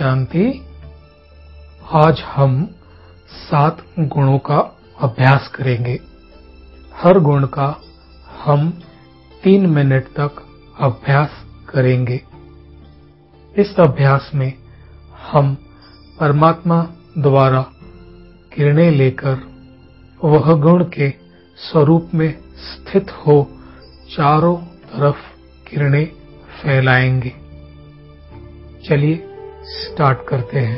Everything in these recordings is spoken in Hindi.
शांति। आज हम 7 गुणों का अभ्यास करेंगे। हर गुण का हम 3 मिनट तक अभ्यास करेंगे। इस अभ्यास में हम परमात्मा द्वारा किरणें लेकर वह गुण के स्वरूप में स्थित हो चारों तरफ किरणें फैलाएंगे। चलिए स्टार्ट करते हैं।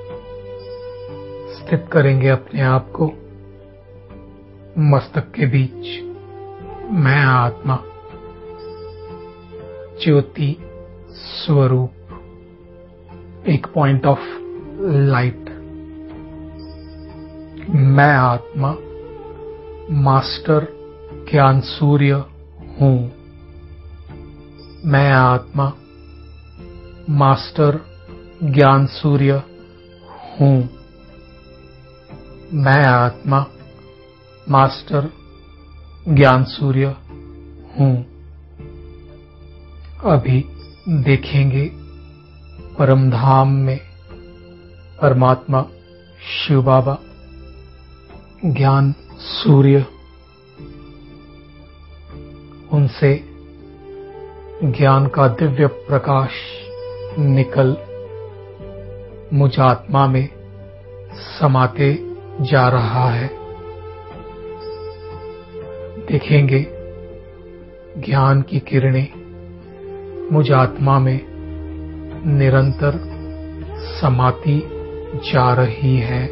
स्थित करेंगे अपने आप को मस्तक के बीच। मैं आत्मा ज्योति स्वरूप, एक पॉइंट ऑफ लाइट। मैं आत्मा मास्टर ज्ञान सूर्य हूं। मैं आत्मा मास्टर ज्ञान सूर्य हूं। मैं आत्मा मास्टर ज्ञान सूर्य हूं। अभी देखेंगे परमधाम में परमात्मा शिव बाबा ज्ञान सूर्य, उनसे ज्ञान का दिव्य प्रकाश निकल मुझ आत्मा में समाते जा रहा है। देखेंगे ज्ञान की किरणें मुझ आत्मा में निरंतर समाती जा रही है।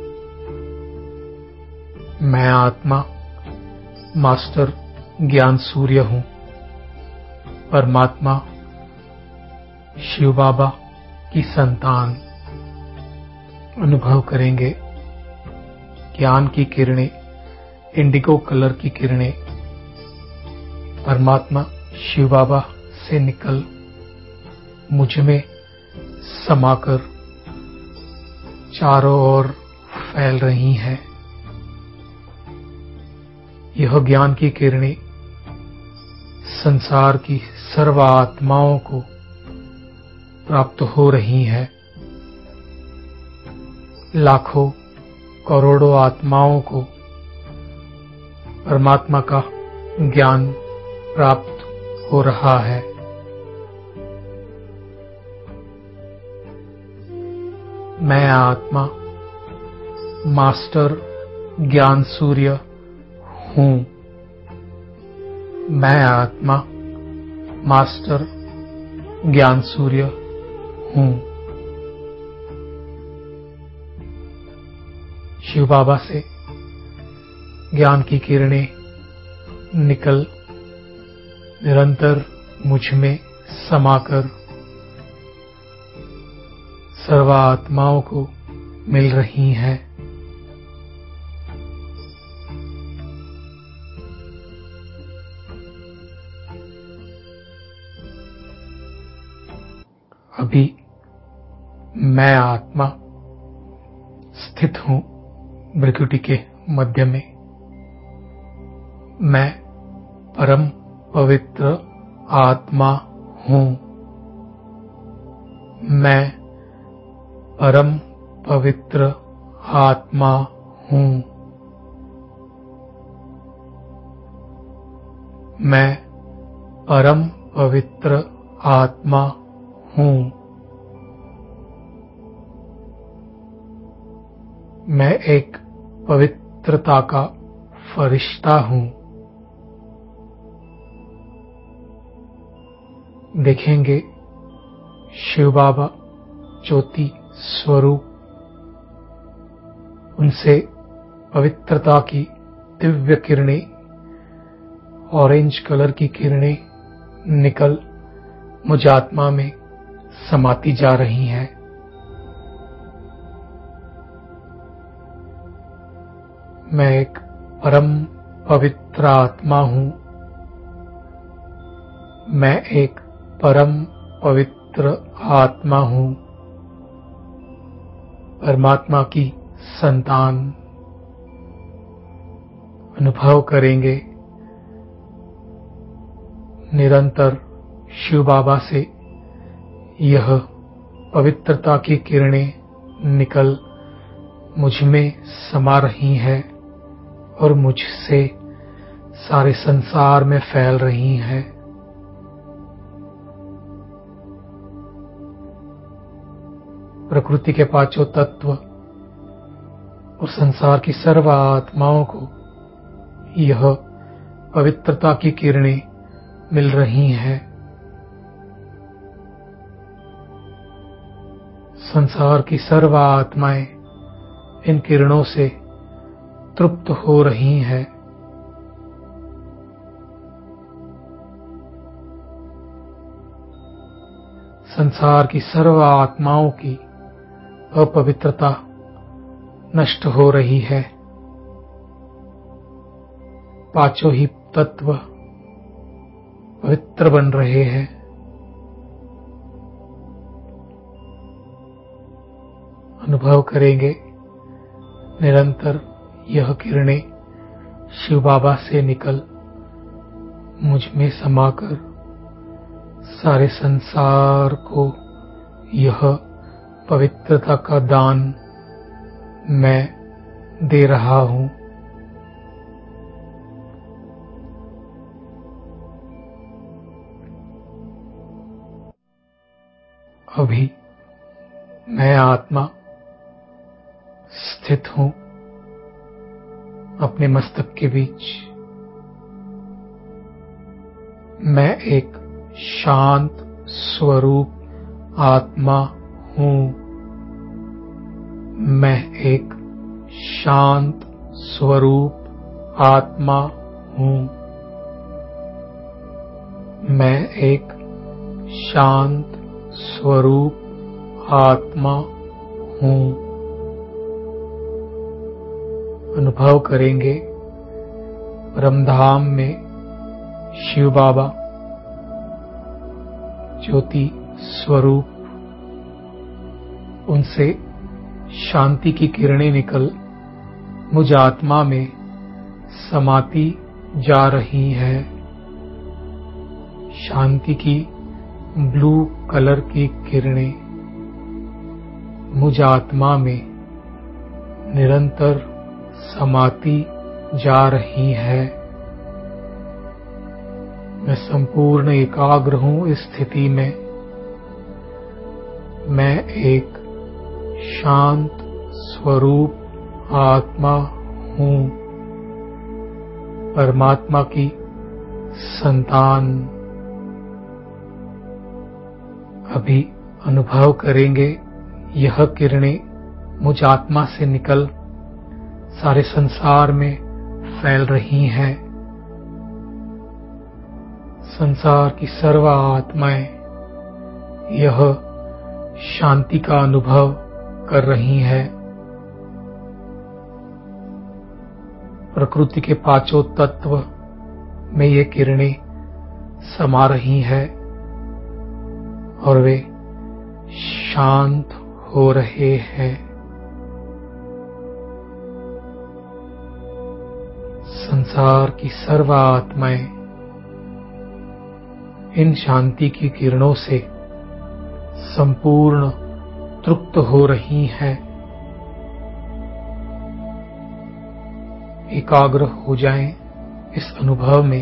मैं आत्मा मास्टर ज्ञान सूर्य हूं। परमात्मा शिव बाबा की संतान। अनुभव करेंगे ज्ञान की किरणें, इंडिगो कलर की किरणें परमात्मा शिव बाबा से निकल मुझ में समाकर चारों ओर फैल रही हैं। यह ज्ञान की किरणें संसार की सर्व आत्माओं को प्राप्त हो रही हैं। लाखों करोड़ों आत्माओं को परमात्मा का ज्ञान प्राप्त हो रहा है। मैं आत्मा मास्टर ज्ञान सूर्य हूं। मैं आत्मा मास्टर ज्ञान सूर्य हूं। शिव बाबा से ज्ञान की किरणें निकल निरंतर मुझ में समाकर सर्व आत्माओं को मिल रही हैं। अभी मैं आत्मा स्थित हूं भृकुटी के मध्य में। मैं परम पवित्र आत्मा हूं। मैं परम पवित्र आत्मा हूं। मैं परम पवित्र आत्मा हूं। मैं एक पवित्रता का फरिश्ता हूं। देखेंगे शिव बाबा ज्योति स्वरूप, उनसे पवित्रता की दिव्य किरणें, ऑरेंज कलर की किरणें निकल मुझ आत्मा में समाती जा रही हैं। मैं एक परम पवित्र आत्मा हूं। मैं एक परम पवित्र आत्मा हूं। परमात्मा की संतान। अनुभव करेंगे निरंतर शिव बाबा से यह पवित्रता की किरणें निकल मुझ में समा रही हैं और मुझसे सारे संसार में फैल रही हैं। प्रकृति के पांचों तत्व और संसार की सर्व आत्माओं को यह पवित्रता की किरणें मिल रही हैं। संसार की सर्व आत्माएं इन किरणों से तृप्त हो रही हैं। संसार की सर्व आत्माओं की अपवित्रता नष्ट हो रही है। पांचों ही तत्व पवित्र बन रहे हैं। अनुभव करेंगे निरंतर यह किरणें शिव बाबा से निकल मुझ में समाकर सारे संसार को यह पवित्रता का दान मैं दे रहा हूं। अभी मैं आत्मा स्थित हूं अपने मस्तक के बीच। मैं एक शांत स्वरूप आत्मा हूं। मैं एक शांत स्वरूप आत्मा हूं। मैं एक शांत स्वरूप आत्मा हूं। अनुभव करेंगे परमधाम में शिव बाबा ज्योति स्वरूप, उनसे शांति की किरणें निकल मुझ आत्मा में समाती जा रही है। शांति की ब्लू कलर की किरणें मुझ आत्मा में निरंतर समाती जा रही है। मैं संपूर्ण एकाग्र हूं इस स्थिति में। मैं एक शांत स्वरूप आत्मा हूं, परमात्मा की संतान। अभी अनुभव करेंगे यह किरणें मुझ आत्मा से निकल सारे संसार में फैल रही हैं। संसार की सर्व आत्माएं यह शांति का अनुभव कर रही हैं। प्रकृति के पांचों तत्व में ये किरणें समा रही हैं और वे शांत हो रहे हैं। संसार की सर्व आत्माएं इन शांति की किरणों से संपूर्ण तृप्त हो रही हैं। एकाग्र हो जाएं इस अनुभव में।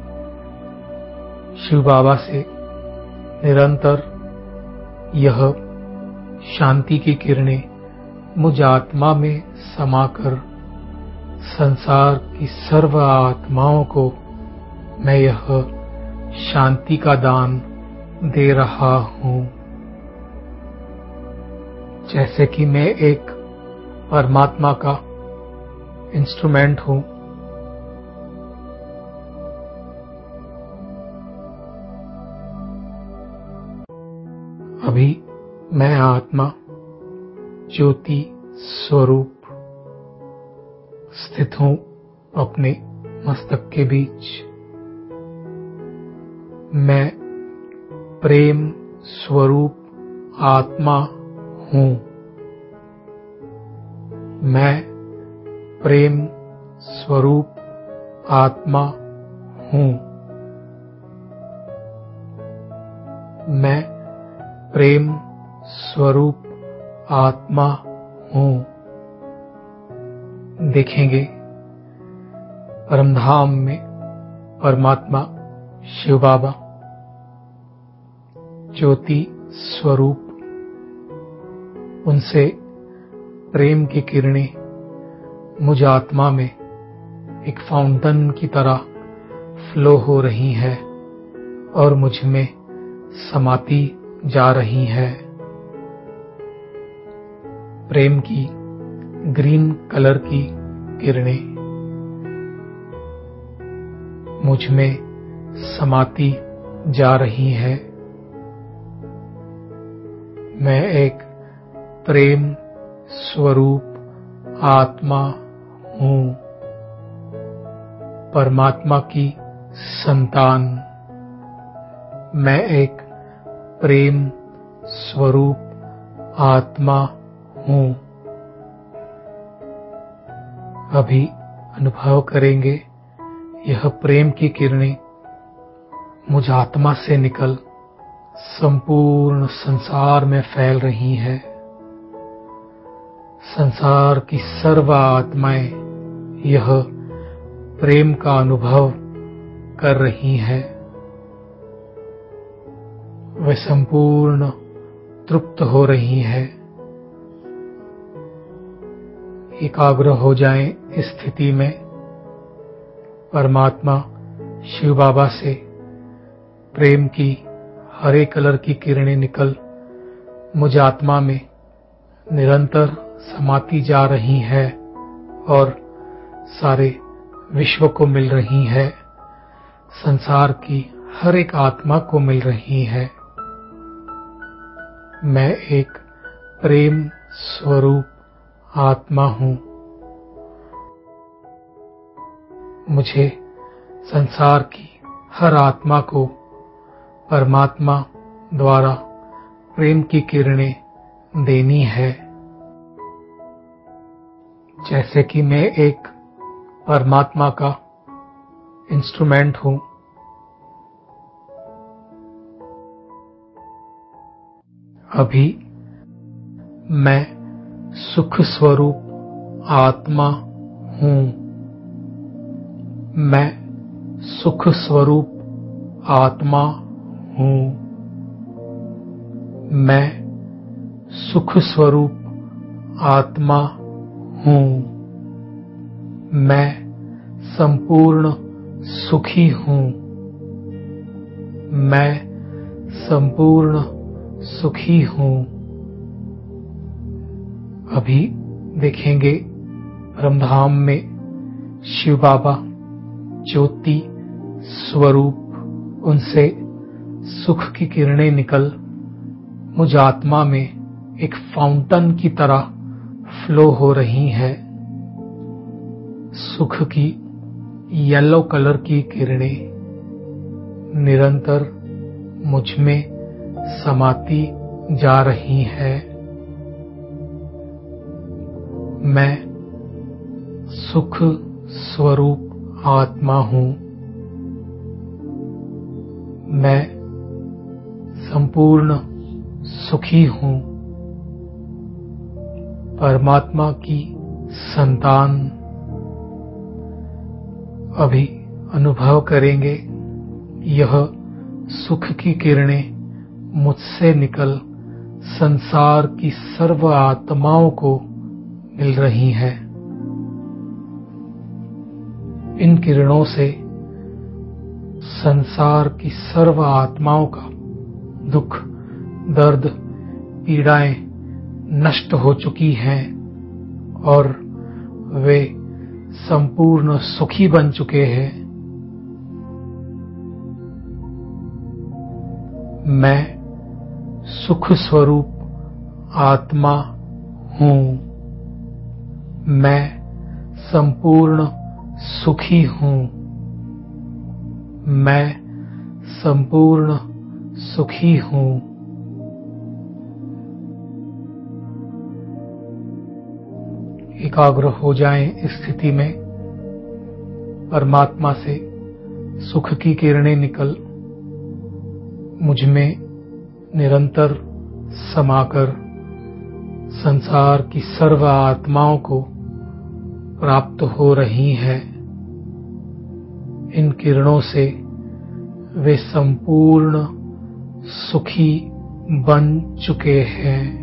शिव बाबा से निरंतर यह शांति की किरणें मुझ आत्मा में समाकर संसार की सर्व आत्माओं को मैं यह शांति का दान दे रहा हूं। जैसे कि मैं एक परमात्मा का इंस्ट्रूमेंट हूं। अभी मैं आत्मा ज्योति स्वरूप स्थित हूं अपने मस्तक के बीच। मैं प्रेम स्वरूप आत्मा हूं। मैं प्रेम स्वरूप आत्मा हूं। मैं प्रेम स्वरूप आत्मा हूं। देखेंगे परमधाम में परमात्मा शिव बाबा ज्योति स्वरूप, उनसे प्रेम की किरणें मुझ आत्मा में एक फाउंटेन की तरह फ्लो हो रही है और मुझ में समाती जा रही है। प्रेम की ग्रीन कलर की किरणें मुझ में समाती जा रही है। मैं एक प्रेम स्वरूप आत्मा हूं, परमात्मा की संतान। मैं एक प्रेम स्वरूप आत्मा हूं। अभी अनुभव करेंगे यह प्रेम की किरणें मुझ आत्मा से निकल संपूर्ण संसार में फैल रही है। संसार की सर्व आत्माएं यह प्रेम का अनुभव कर रही है। वे संपूर्ण तृप्त हो रही है। एकाग्र हो जाएं इस स्थिति में। परमात्मा शिव बाबा से प्रेम की हरे कलर की किरणें निकल मुझ आत्मा में निरंतर समाती जा रही है और सारे विश्व को मिल रही है, संसार की हर एक आत्मा को मिल रही है। मैं एक प्रेम स्वरूप आत्मा हूं। मुझे संसार की हर आत्मा को परमात्मा द्वारा प्रेम की किरणें देनी है। जैसे कि मैं एक परमात्मा का इंस्ट्रूमेंट हूं। अभी मैं सुख स्वरूप आत्मा हूं। मैं सुख स्वरूप आत्मा हूं। मैं सुख स्वरूप आत्मा हूं। मैं संपूर्ण सुखी हूं। मैं संपूर्ण सुखी हूं। अभी देखेंगे परमधाम में शिव बाबा ज्योति स्वरूप, उनसे सुख की किरणें निकल मुझ आत्मा में एक फाउंटेन की तरह फ्लो हो रही है। सुख की येलो कलर की किरणें निरंतर मुझ में समाती जा रही है। मैं सुख स्वरूप आत्मा हूं। मैं संपूर्ण सुखी हूं। परमात्मा की संतान। अभी अनुभव करेंगे यह सुख की किरणें मुझसे निकल संसार की सर्व आत्माओं को मिल रही है। इन किरणों से संसार की सर्व आत्माओं का दुख, दर्द, पीड़ाएं नष्ट हो चुकी हैं और वे संपूर्ण सुखी बन चुके हैं। मैं सुख स्वरूप आत्मा हूं। मैं संपूर्ण सुखी हूं। मैं संपूर्ण सुखी हूं। एकाग्र हो जाएं इस स्थिति में। परमात्मा से सुख की किरणें निकल मुझ में निरंतर समाकर संसार की सर्व आत्माओं को प्राप्त हो रही हैं। इन किरणों से वे संपूर्ण सुखी बन चुके हैं।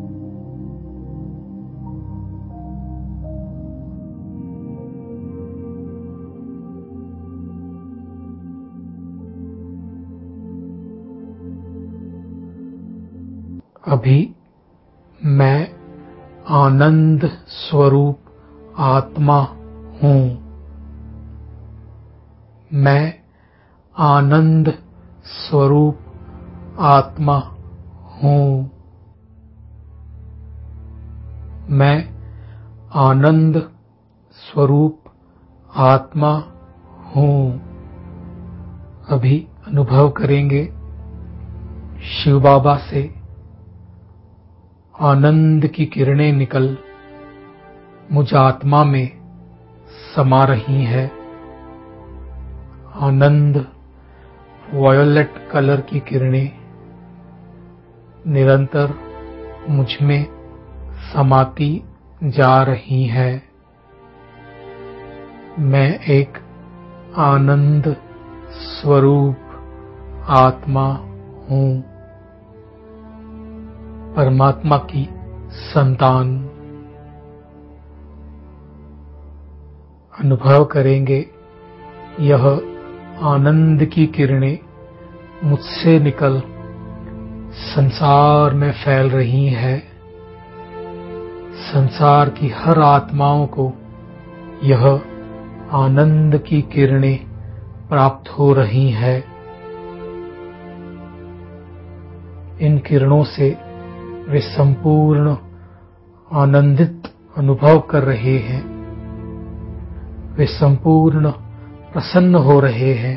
अभी मैं आनंद स्वरूप आत्मा हूँ। मैं आनंद स्वरूप आत्मा हूँ। मैं आनंद स्वरूप आत्मा हूँ। अभी अनुभव करेंगे शिव बाबा से आनंद की किरणें निकल मुझ आत्मा में समा रही है। आनंद वायोलेट कलर की किरणें निरंतर मुझ में समाती जा रही है। मैं एक आनंद स्वरूप आत्मा हूँ, परमात्मा की संतान। अनुभव करेंगे यह आनंद की किरणें मुझसे निकल संसार में फैल रही हैं। संसार की हर आत्माओं को यह आनंद की किरणें प्राप्त हो रही हैं। इन किरणों से वे संपूर्ण आनंदित अनुभव कर रहे हैं। वे संपूर्ण प्रसन्न हो रहे हैं।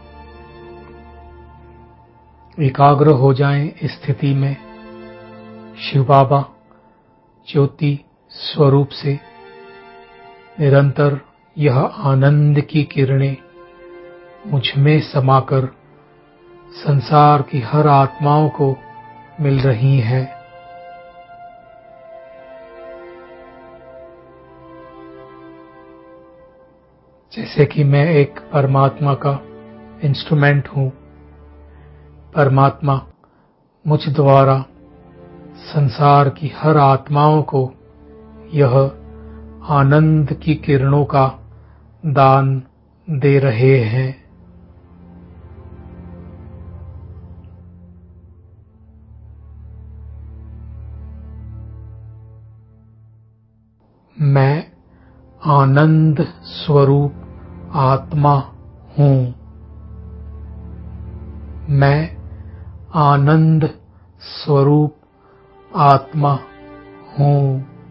एकाग्र हो जाएं इस स्थिति में। शिव बाबा ज्योति स्वरूप से निरंतर यह आनंद की किरणें मुझ में समाकर संसार की हर आत्माओं को मिल रही हैं। जैसे कि मैं एक परमात्मा का इंस्ट्रूमेंट हूँ। परमात्मा मुझ द्वारा संसार की हर आत्माओं को यह आनंद की किरणों का दान दे रहे हैं। मैं आनंद स्वरूप आत्मा हूँ। मैं आनंद स्वरूप आत्मा हूँ।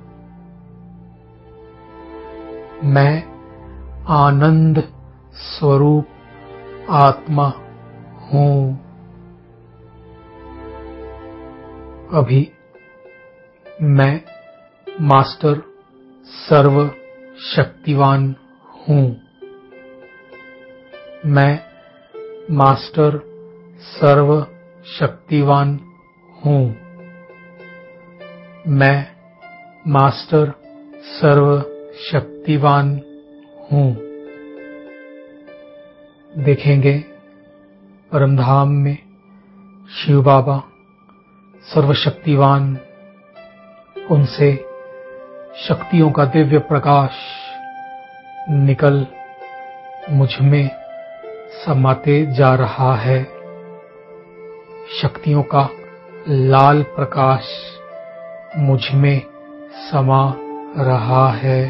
मैं आनंद स्वरूप आत्मा हूँ। अभी मैं मास्टर सर्व शक्तिवान हूँ। मैं मास्टर सर्व शक्तिवान हूँ। मैं मास्टर सर्व शक्तिवान हूँ। देखेंगे परमधाम में शिव बाबा सर्वशक्तिवान, उनसे शक्तियों का दिव्य प्रकाश निकल मुझ में समाते जा रहा है। शक्तियों का लाल प्रकाश मुझ में समा रहा है।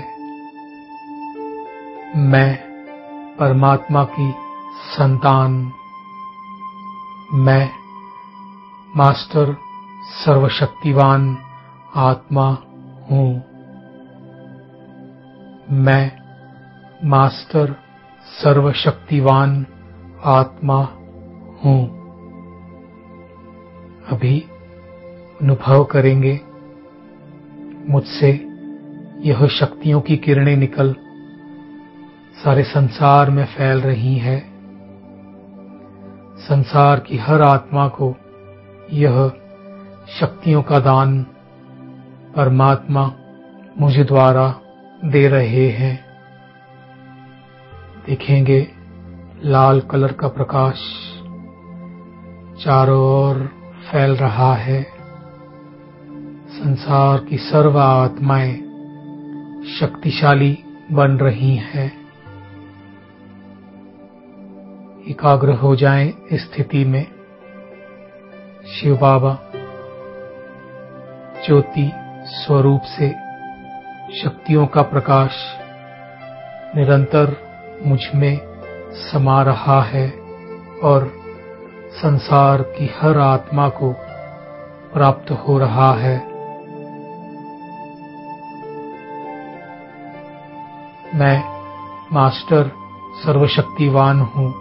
मैं परमात्मा की संतान, मैं मास्टर सर्वशक्तिवान आत्मा हूँ। मैं मास्टर सर्वशक्तिवान आत्मा हूँ। अभी अनुभव करेंगे मुझसे यह शक्तियों की किरणें निकल सारे संसार में फैल रही हैं। संसार की हर आत्मा को यह शक्तियों का दान परमात्मा मुझ द्वारा दे रहे हैं। देखेंगे लाल कलर का प्रकाश चारों ओर फैल रहा है। संसार की सर्व आत्माएं शक्तिशाली बन रही हैं। एकाग्र हो जाएं इस स्थिति में। शिव बाबा ज्योति स्वरूप से शक्तियों का प्रकाश निरंतर मुझ में समा रहा है और संसार की हर आत्मा को प्राप्त हो रहा है। मैं मास्टर सर्वशक्तिवान हूँ,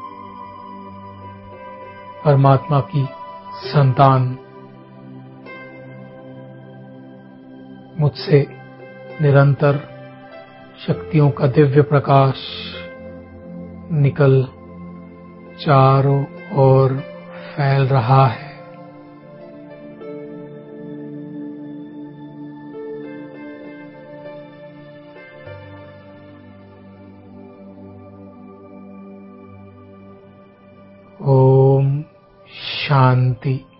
परमात्मा की संतान। मुझसे निरंतर शक्तियों का दिव्य प्रकाश निकल चारों ओर फैल रहा है। ओम शांति।